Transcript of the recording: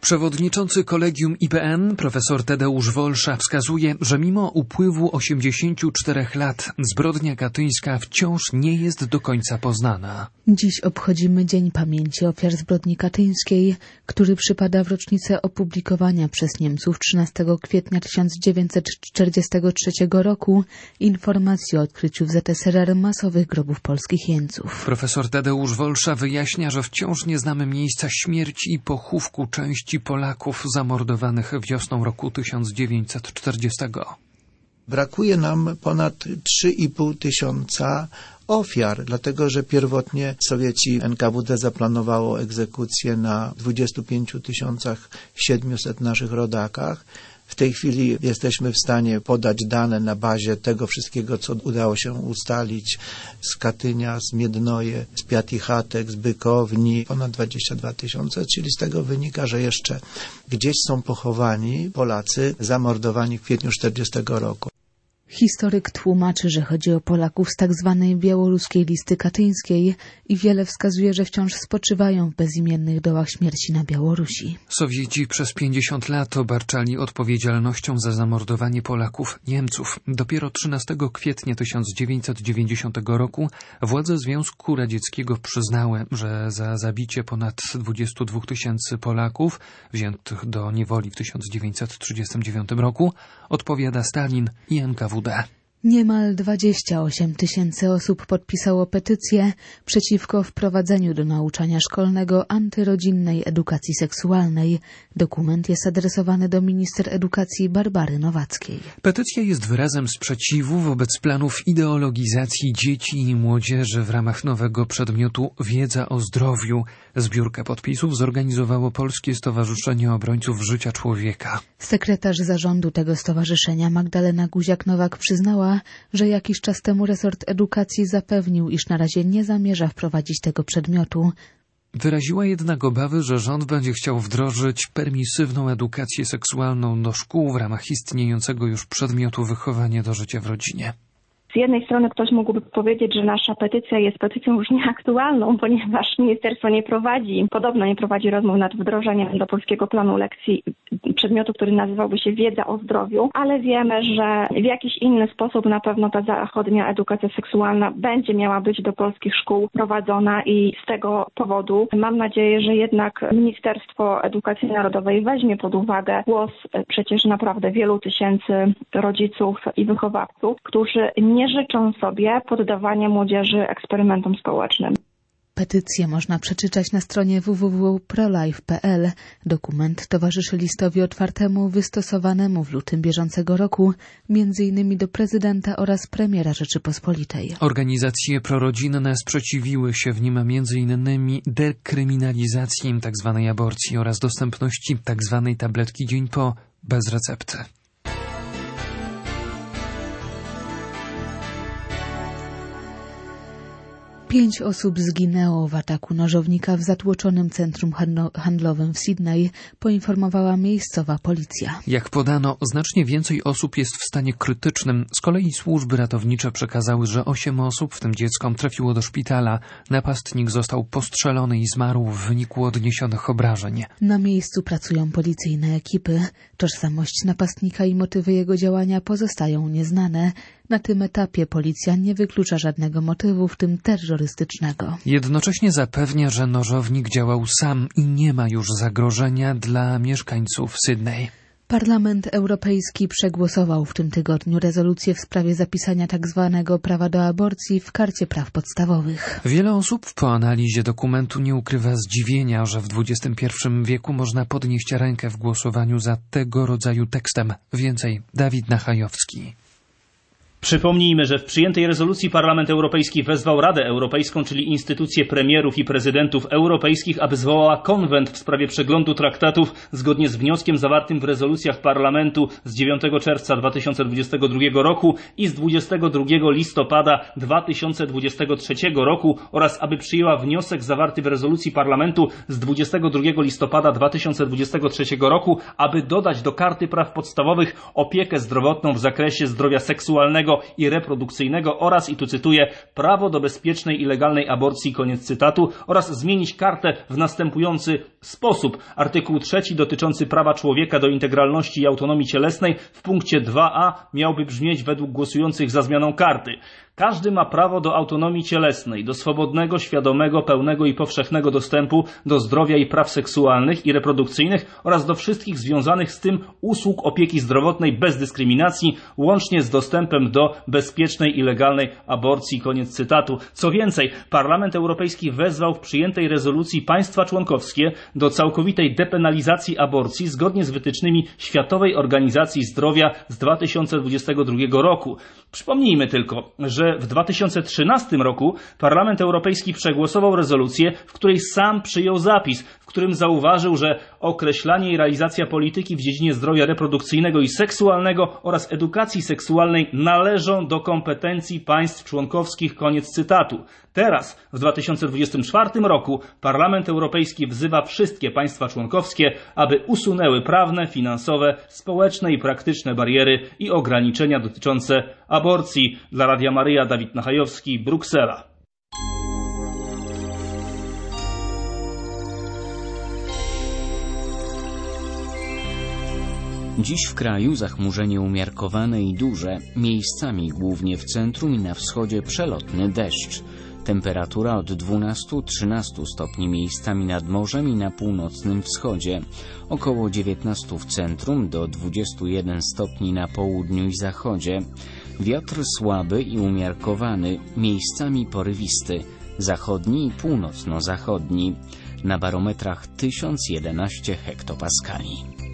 Przewodniczący Kolegium IPN profesor Tadeusz Wolsza wskazuje, że mimo upływu 84 lat zbrodnia katyńska wciąż nie jest do końca poznana. Dziś obchodzimy Dzień Pamięci Ofiar Zbrodni Katyńskiej, który przypada w rocznicę opublikowania przez Niemców 13 kwietnia 1943 roku informacji o odkryciu w ZSRR masowych grobów polskich jeńców. Profesor Tadeusz Wolsza wyjaśnia, że wciąż nie znamy miejsca śmierci i pochówku części Polaków zamordowanych wiosną roku 1940. Brakuje nam ponad 3,5 tysiąca ofiar, dlatego że pierwotnie Sowieci NKWD zaplanowało egzekucję na 25 700 naszych rodakach. W tej chwili jesteśmy w stanie podać dane na bazie tego wszystkiego, co udało się ustalić z Katynia, z Miednoje, z Piatichatek, z Bykowni, ponad 22 tysiące, czyli z tego wynika, że jeszcze gdzieś są pochowani Polacy zamordowani w kwietniu 40 roku. Historyk tłumaczy, że chodzi o Polaków z tak zwanej białoruskiej listy katyńskiej i wiele wskazuje, że wciąż spoczywają w bezimiennych dołach śmierci na Białorusi. Sowieci przez 50 lat obarczali odpowiedzialnością za zamordowanie Polaków Niemców. Dopiero 13 kwietnia 1990 roku władze Związku Radzieckiego przyznały, że za zabicie ponad 22 tysięcy Polaków wziętych do niewoli w 1939 roku odpowiada Stalin i NKWD. Niemal 28 tysięcy osób podpisało petycję przeciwko wprowadzeniu do nauczania szkolnego antyrodzinnej edukacji seksualnej. Dokument jest adresowany do minister edukacji Barbary Nowackiej. Petycja jest wyrazem sprzeciwu wobec planów ideologizacji dzieci i młodzieży w ramach nowego przedmiotu Wiedza o zdrowiu. Zbiórkę podpisów zorganizowało Polskie Stowarzyszenie Obrońców Życia Człowieka. Sekretarz zarządu tego stowarzyszenia Magdalena Guziak-Nowak przyznała, że jakiś czas temu resort edukacji zapewnił, iż na razie nie zamierza wprowadzić tego przedmiotu. Wyraziła jednak obawy, że rząd będzie chciał wdrożyć permisywną edukację seksualną do szkół w ramach istniejącego już przedmiotu wychowanie do życia w rodzinie. Z jednej strony ktoś mógłby powiedzieć, że nasza petycja jest petycją już nieaktualną, ponieważ ministerstwo podobno nie prowadzi rozmów nad wdrożeniem do polskiego planu lekcji przedmiotu, który nazywałby się Wiedza o zdrowiu, ale wiemy, że w jakiś inny sposób na pewno ta zachodnia edukacja seksualna będzie miała być do polskich szkół prowadzona i z tego powodu mam nadzieję, że jednak Ministerstwo Edukacji Narodowej weźmie pod uwagę głos przecież naprawdę wielu tysięcy rodziców i wychowawców, którzy nie życzą sobie poddawania młodzieży eksperymentom społecznym. Petycję można przeczytać na stronie www.prolife.pl. Dokument towarzyszy listowi otwartemu wystosowanemu w lutym bieżącego roku m.in. do prezydenta oraz premiera Rzeczypospolitej. Organizacje prorodzinne sprzeciwiły się w nim m.in. dekryminalizacji tzw. aborcji oraz dostępności tzw. tabletki dzień po bez recepty. 5 osób zginęło w ataku nożownika w zatłoczonym centrum handlowym w Sydney, poinformowała miejscowa policja. Jak podano, znacznie więcej osób jest w stanie krytycznym. Z kolei służby ratownicze przekazały, że 8 osób, w tym dziecko, trafiło do szpitala. Napastnik został postrzelony i zmarł w wyniku odniesionych obrażeń. Na miejscu pracują policyjne ekipy. Tożsamość napastnika i motywy jego działania pozostają nieznane. Na tym etapie policja nie wyklucza żadnego motywu, w tym terrorystycznego. Jednocześnie zapewnia, że nożownik działał sam i nie ma już zagrożenia dla mieszkańców Sydney. Parlament Europejski przegłosował w tym tygodniu rezolucję w sprawie zapisania tzw. prawa do aborcji w Karcie Praw Podstawowych. Wiele osób po analizie dokumentu nie ukrywa zdziwienia, że w XXI wieku można podnieść rękę w głosowaniu za tego rodzaju tekstem. Więcej Dawid Nachajowski. Przypomnijmy, że w przyjętej rezolucji Parlament Europejski wezwał Radę Europejską, czyli instytucje premierów i prezydentów europejskich, aby zwołała konwent w sprawie przeglądu traktatów zgodnie z wnioskiem zawartym w rezolucjach Parlamentu z 9 czerwca 2022 roku i z 22 listopada 2023 roku oraz aby przyjęła wniosek zawarty w rezolucji Parlamentu z 22 listopada 2023 roku, aby dodać do Karty Praw Podstawowych opiekę zdrowotną w zakresie zdrowia seksualnego seksualnego i reprodukcyjnego oraz, i tu cytuję, prawo do bezpiecznej i legalnej aborcji, koniec cytatu, oraz zmienić kartę w następujący sposób. Artykuł 3 dotyczący prawa człowieka do integralności i autonomii cielesnej w punkcie 2a miałby brzmieć według głosujących za zmianą karty. Każdy ma prawo do autonomii cielesnej, do swobodnego, świadomego, pełnego i powszechnego dostępu do zdrowia i praw seksualnych i reprodukcyjnych oraz do wszystkich związanych z tym usług opieki zdrowotnej bez dyskryminacji, łącznie z dostępem do bezpiecznej i legalnej aborcji. Koniec cytatu. Co więcej, Parlament Europejski wezwał w przyjętej rezolucji państwa członkowskie do całkowitej depenalizacji aborcji zgodnie z wytycznymi Światowej Organizacji Zdrowia z 2022 roku. Przypomnijmy tylko, że w 2013 roku Parlament Europejski przegłosował rezolucję, w której sam przyjął zapis, w którym zauważył, że określanie i realizacja polityki w dziedzinie zdrowia reprodukcyjnego i seksualnego oraz edukacji seksualnej należą do kompetencji państw członkowskich. Koniec cytatu. Teraz, w 2024 roku, Parlament Europejski wzywa wszystkie państwa członkowskie, aby usunęły prawne, finansowe, społeczne i praktyczne bariery i ograniczenia dotyczące aborcji. Dla Radia Maryja, Dawid Nachajowski, Bruksela. Dziś w kraju zachmurzenie umiarkowane i duże, miejscami głównie w centrum i na wschodzie przelotny deszcz. Temperatura od 12-13 stopni miejscami nad morzem i na północnym wschodzie, około 19 w centrum do 21 stopni na południu i zachodzie. Wiatr słaby i umiarkowany, miejscami porywisty, zachodni i północno-zachodni. Na barometrach 1011 hektopaskali.